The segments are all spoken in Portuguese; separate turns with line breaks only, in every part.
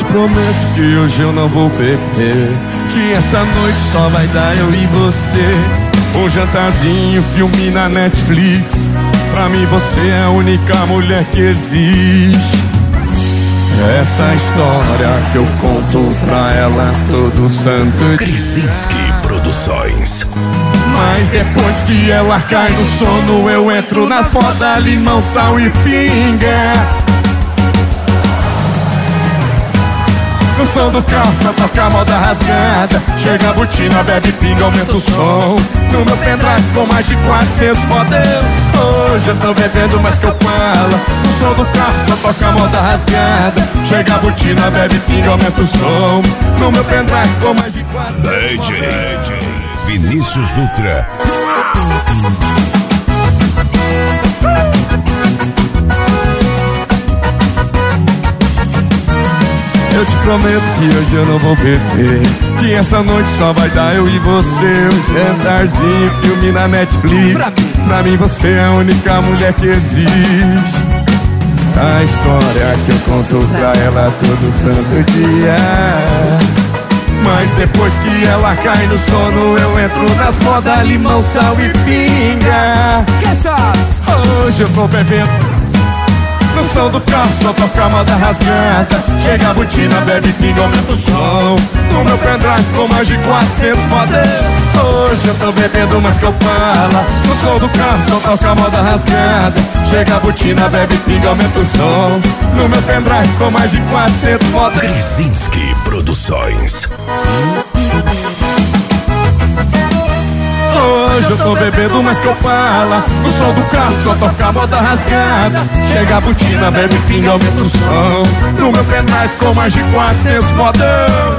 te prometo que hoje eu não vou beber, que essa noite só vai dar eu e você. Um jantarzinho, filme na Netflix. Pra mim você é a única mulher que existe. Essa história que eu conto pra ela todo santo dia.
Krzyzynski Produções.
Mas depois que ela cai no sono, eu entro nas foda, limão, sal e pinga. No som do carro só toca a moda rasgada. Chega a botina, bebe pinga, aumenta o som. No meu pendrive com mais de 400 modelos. Hoje eu tô bebendo mais que eu falo. No som do carro só toca a moda rasgada. Chega a botina, bebe pinga, aumenta o som. No meu pendrive com mais de 400
DJ Vinícius Dutra.
Eu te prometo que hoje eu não vou beber, que essa noite só vai dar eu e você. Um jantarzinho, filme na Netflix. Pra mim você é a única mulher que existe. Essa história que eu conto pra ela todo santo dia. Mas depois que ela cai no sono, eu entro nas modas, limão, sal e pinga.
Quem sabe?
Hoje eu tô bebendo. No som do carro só toca a moda rasgada. Chega a botina, bebe pinga, aumenta o som. No meu pendrive com mais de 400 modelos. Hoje eu tô bebendo mais que eu falo. No som do carro só toca a moda rasgada. Chega a botina, bebe pinga, aumenta o som. No meu pendrive com mais de 400 modelos.
Krzyzynski Produções.
Hoje eu tô bebendo mais que eu falo. No som do carro só toca a moda rasgada. Chega a botina, bebe pinga, aumenta o som. No meu pendrive com mais de 400 modelos.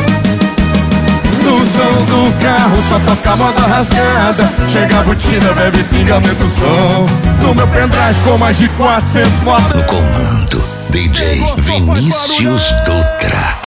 No som do carro só toca a moda rasgada. Chega a botina, bebe pinga, aumenta o som. No meu pendrive com mais de 400 modelos.
No comando, DJ Vinícius Dutra.